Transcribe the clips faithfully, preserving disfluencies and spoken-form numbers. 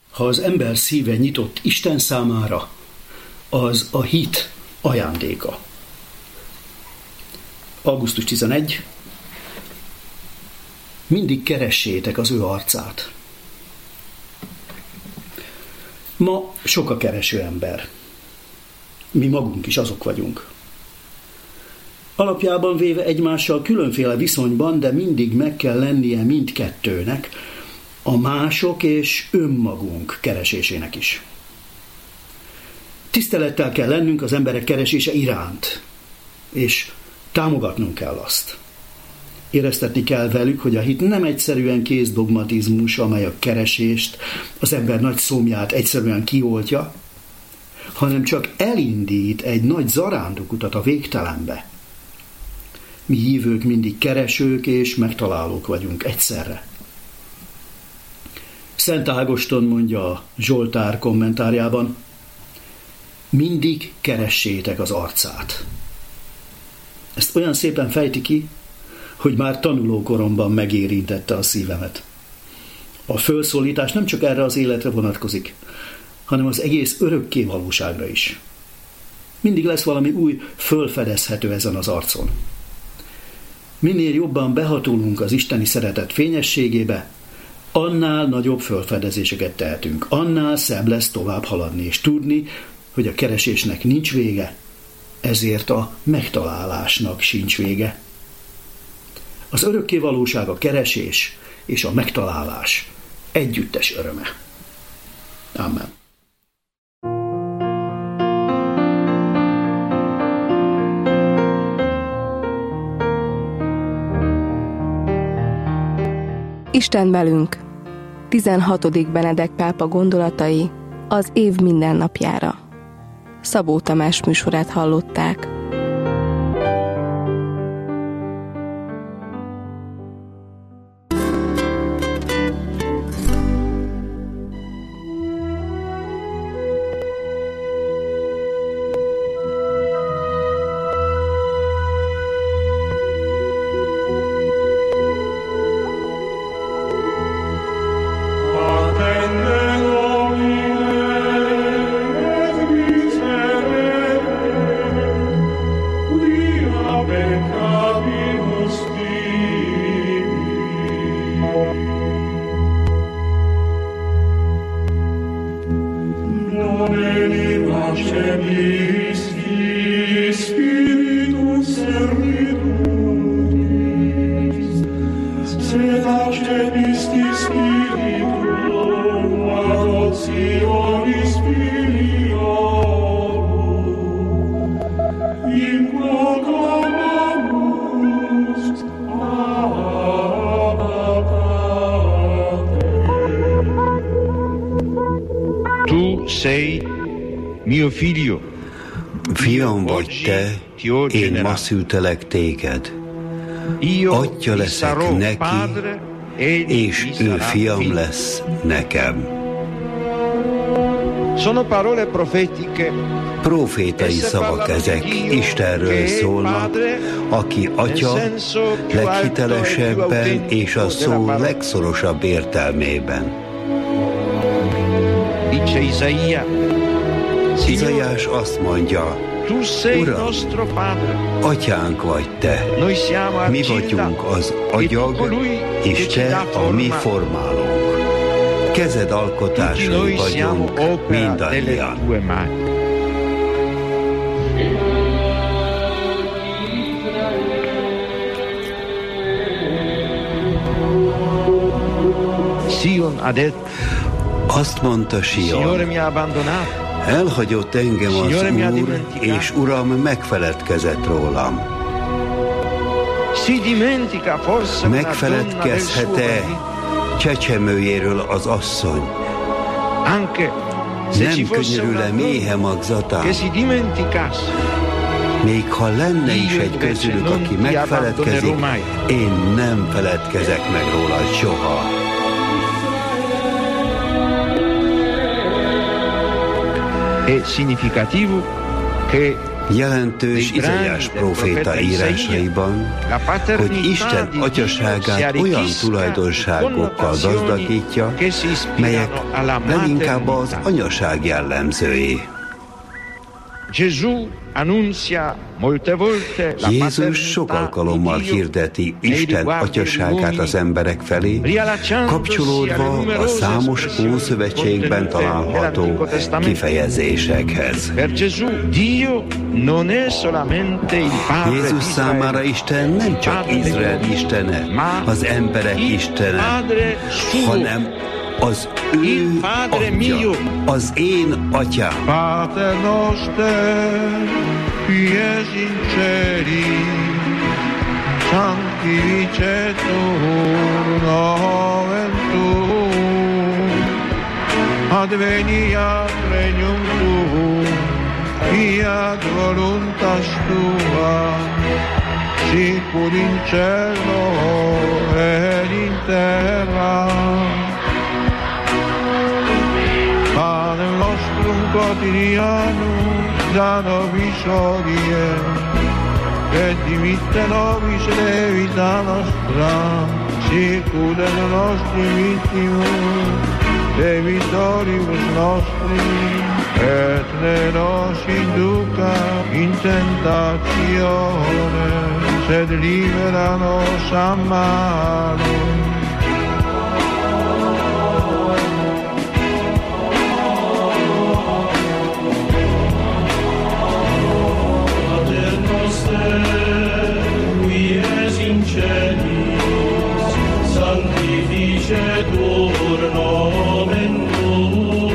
Ha az ember szíve nyitott Isten számára, az a hit ajándéka. augusztus tizenegy. Mindig keressétek az ő arcát. Ma sok a kereső ember. Mi magunk is azok vagyunk. Alapjában véve egymással különféle viszonyban, de mindig meg kell lennie mindkettőnek, a mások és önmagunk keresésének is. Tisztelettel kell lennünk az emberek keresése iránt, és támogatnunk kell azt. Éreztetni kell velük, hogy a hit nem egyszerűen kézdogmatizmus, amely a keresést, az ember nagy szomját egyszerűen kioltja, hanem csak elindít egy nagy zarándokutat a végtelenbe. Mi hívők mindig keresők és megtalálók vagyunk egyszerre. Szent Ágoston mondja a Zsoltár kommentárjában, mindig keressétek az arcát. Ezt olyan szépen fejti ki, hogy már tanulókoromban megérintette a szívemet. A fölszólítás nem csak erre az életre vonatkozik, hanem az egész örökké valóságra is. Mindig lesz valami új fölfedezhető ezen az arcon. Minél jobban behatolunk az isteni szeretet fényességébe, annál nagyobb fölfedezéseket tehetünk, annál szebb lesz tovább haladni, és tudni, hogy a keresésnek nincs vége, ezért a megtalálásnak sincs vége. Az örökké valóság a keresés és a megtalálás együttes öröme. Amen. Isten velünk. tizenhatodik Benedek pápa gondolatai az év mindennapjára. Szabó Tamás műsorát hallották. Sei mio figlio. Fiam vagy te, én ma szültelek téged. Atya leszek neki, és ő fiam lesz nekem. Sono parole profetiche. Profétai szavak ezek, Istenről szólnak, aki Atya leghitelesebben és a szó legszorosabb értelmében. Izaiás azt mondja, Uram, Atyánk vagy te, mi vagyunk az agyag, és te a mi formálónk. Kezed alkotásai vagyunk mindannyian. Azt mondta Sion, elhagyott engem az Úr, és Uram megfeledkezett rólam. Megfeledkezhet-e csecsemőjéről az asszony? Nem könyörül-e méhe magzatán? Még ha lenne is egy közülük, aki megfeledkezik, én nem feledkezek meg róla soha. È significativo che Jelentős Izaiás próféta írásaiban, hogy Isten atyaságát olyan tulajdonságokkal gazdagítja, melyek leginkább az anyaság jellemzői. Jézus sok alkalommal hirdeti Isten atyaságát az emberek felé, kapcsolódva a számos Ószövetségben található kifejezésekhez. Jézus számára Isten nem csak Izrael istene, az emberek istene, hanem az ő atya, az én atyám. Pater noster, qui es in celi, sanctificetur nomen tuum, adveniat regnum tuum, fiat voluntas tua, sicur in cielo et in terra. Panem nostrum quotidianum da nobis hodie, et dimitte nobis debita nostra, sicut et nostri vittimus debitoribus nostri, et ne nos induca in tentatione, sed libera nos a malo. Sanctificetur nomen tuum,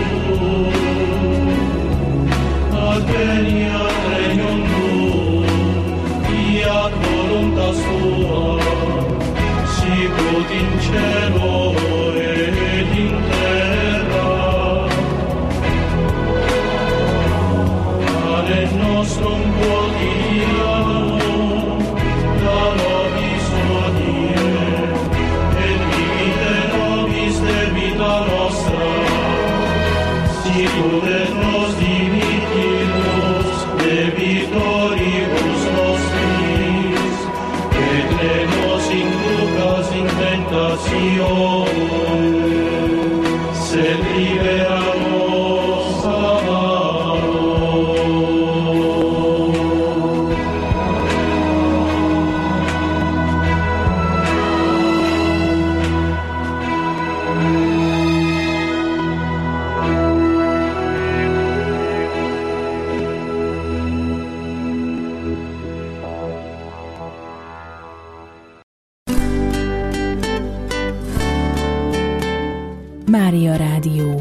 adveniat regnum tuum, fiat voluntas tua, sicut in cielo et in terra. Panem nostrum quotidianum da nobis hodie, et dimitte nobis debita nostra, sicut et nos dimittimus debitoribus nostris, et ne nos inducas in tentatione, sed libera nos a malo. Mária Rádió.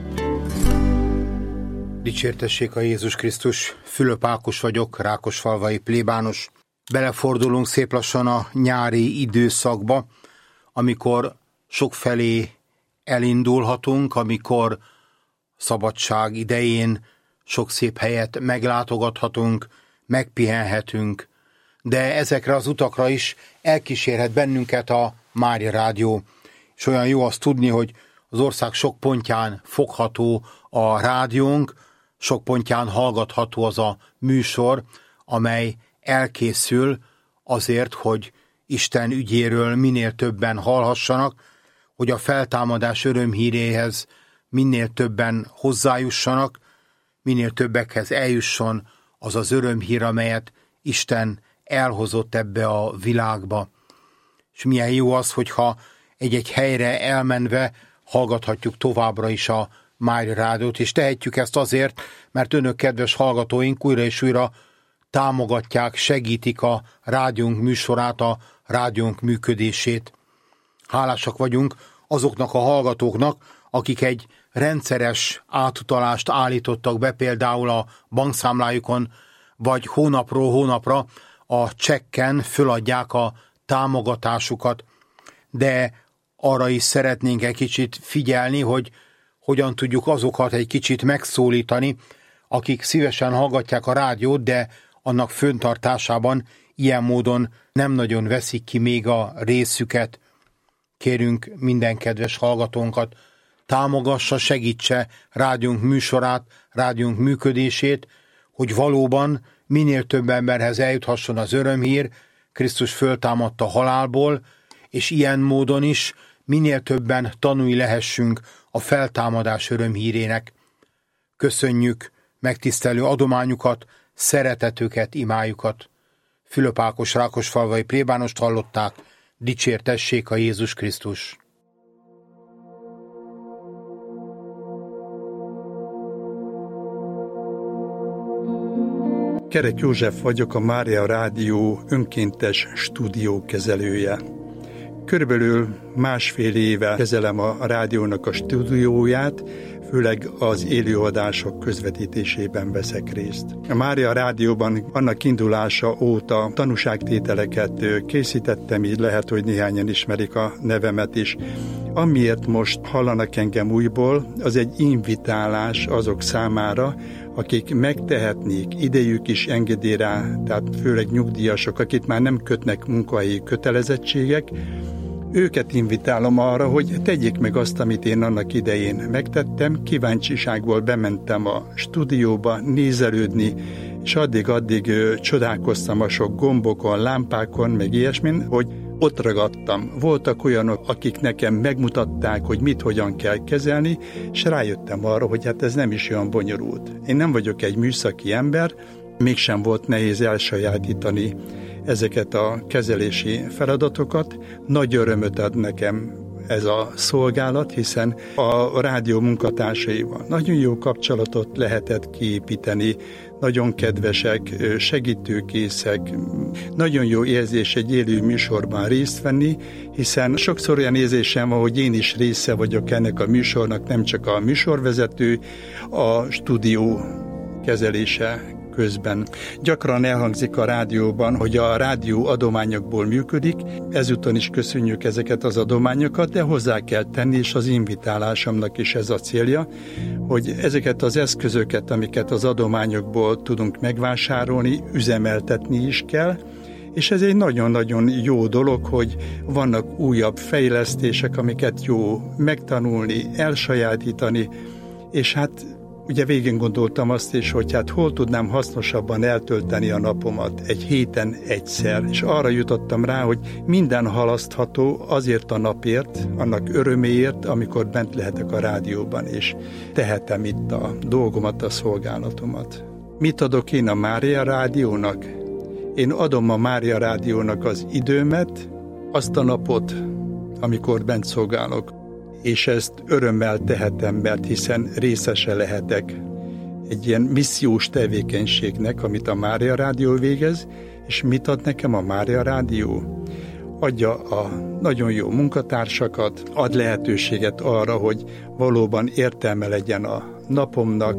Dicsértessék a Jézus Krisztus, Fülöp Ákos vagyok, rákosfalvai plébános. Belefordulunk szép lassan a nyári időszakba, amikor sokfelé elindulhatunk, amikor szabadság idején sok szép helyet meglátogathatunk, megpihenhetünk, de ezekre az utakra is elkísérhet bennünket a Mária Rádió. És olyan jó azt tudni, hogy az ország sok pontján fogható a rádiónk, sok pontján hallgatható az a műsor, amely elkészül azért, hogy Isten ügyéről minél többen hallhassanak, hogy a feltámadás örömhíréhez minél többen hozzájussanak, minél többekhez eljusson az az örömhír, amelyet Isten elhozott ebbe a világba. És milyen jó az, hogyha egy-egy helyre elmenve hallgathatjuk továbbra is a Mária Rádiót, és tehetjük ezt azért, mert önök, kedves hallgatóink, újra és újra támogatják, segítik a rádiónk műsorát, a rádiónk működését. Hálásak vagyunk azoknak a hallgatóknak, akik egy rendszeres átutalást állítottak be például a bankszámlájukon, vagy hónapról hónapra a csekken föladják a támogatásukat. De arra is szeretnénk egy kicsit figyelni, hogy hogyan tudjuk azokat egy kicsit megszólítani, akik szívesen hallgatják a rádiót, de annak föntartásában ilyen módon nem nagyon veszik ki még a részüket. Kérünk minden kedves hallgatónkat, támogassa, segítse rádiónk műsorát, rádiónk működését, hogy valóban minél több emberhez eljuthasson az örömhír, Krisztus föltámadt a halálból, és ilyen módon is minél többen tanúi lehessünk a feltámadás örömhírének. Köszönjük megtisztelő adományukat, szeretetüket, imájukat. Fülöp Ákos rákosfalvai plébánost hallották, dicsértessék a Jézus Krisztus! Kerek József vagyok, a Mária Rádió önkéntes stúdiókezelője. Körülbelül másfél éve kezelem a rádiónak a stúdióját, főleg az élőadások közvetítésében veszek részt. A Mária Rádióban annak indulása óta tanúságtételeket készítettem, így lehet, hogy néhányan ismerik a nevemet is. Amiért most hallanak engem újból, az egy invitálás azok számára, akik megtehetnék, idejük is engedi rá, tehát főleg nyugdíjasok, akik már nem kötnek munkahelyi kötelezettségek, őket invitálom arra, hogy tegyék meg azt, amit én annak idején megtettem. Kíváncsiságból bementem a stúdióba nézelődni, és addig-addig csodálkoztam a sok gombokon, lámpákon, meg ilyesmin, hogy ott ragadtam. Voltak olyanok, akik nekem megmutatták, hogy mit, hogyan kell kezelni, és rájöttem arra, hogy hát ez nem is olyan bonyolult. Én nem vagyok egy műszaki ember, mégsem volt nehéz elsajátítani ezeket a kezelési feladatokat. Nagy örömöt ad nekem ez a szolgálat, hiszen a rádió munkatársaival nagyon jó kapcsolatot lehetett kiépíteni, nagyon kedvesek, segítőkészek, nagyon jó érzés egy élő műsorban részt venni, hiszen sokszor olyan érzésem van, hogy én is része vagyok ennek a műsornak, nem csak a műsorvezető, a stúdió kezelése közben. Gyakran elhangzik a rádióban, hogy a rádió adományokból működik, ezúton is köszönjük ezeket az adományokat, de hozzá kell tenni, és az invitálásomnak is ez a célja, hogy ezeket az eszközöket, amiket az adományokból tudunk megvásárolni, üzemeltetni is kell, és ez egy nagyon-nagyon jó dolog, hogy vannak újabb fejlesztések, amiket jó megtanulni, elsajátítani, és hát ugye végén gondoltam azt is, hogy hát hol tudnám hasznosabban eltölteni a napomat egy héten egyszer, és arra jutottam rá, hogy minden halasztható azért a napért, annak öröméért, amikor bent lehetek a rádióban, és tehetem itt a dolgomat, a szolgálatomat. Mit adok én a Mária Rádiónak? Én adom a Mária Rádiónak az időmet, azt a napot, amikor bent szolgálok, és ezt örömmel tehetem, mert hiszen részese lehetek egy ilyen missziós tevékenységnek, amit a Mária Rádió végez, és mit ad nekem a Mária Rádió? Adja a nagyon jó munkatársakat, ad lehetőséget arra, hogy valóban értelme legyen a napomnak,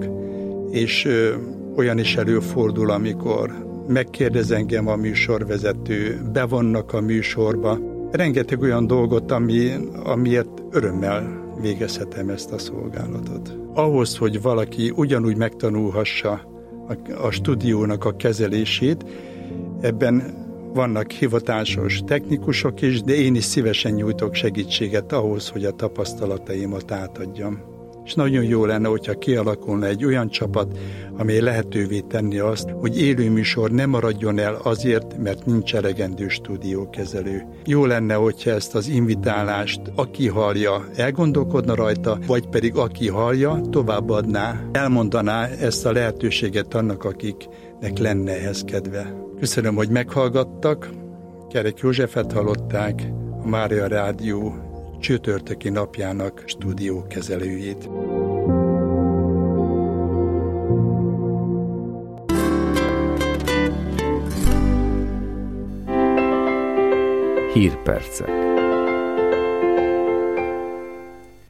és ö, olyan is előfordul, amikor megkérdez engem a műsorvezető, bevonnak a műsorba. Rengeteg olyan dolgot, ami, amiért örömmel végezhetem ezt a szolgálatot. Ahhoz, hogy valaki ugyanúgy megtanulhassa a, a stúdiónak a kezelését, ebben vannak hivatásos technikusok is, de én is szívesen nyújtok segítséget ahhoz, hogy a tapasztalataimat átadjam. És nagyon jó lenne, hogyha kialakulna egy olyan csapat, amely lehetővé tenni azt, hogy élőműsor ne maradjon el azért, mert nincs elegendő stúdiókezelő. Jó lenne, hogyha ezt az invitálást, aki hallja, elgondolkodna rajta, vagy pedig aki hallja, továbbadná, elmondaná ezt a lehetőséget annak, akiknek lenne ehhez kedve. Köszönöm, hogy meghallgattak. Kerek Józsefet hallották, a Mária Rádió csütörtöki napjának stúdiókezelőjét. Hírpercek.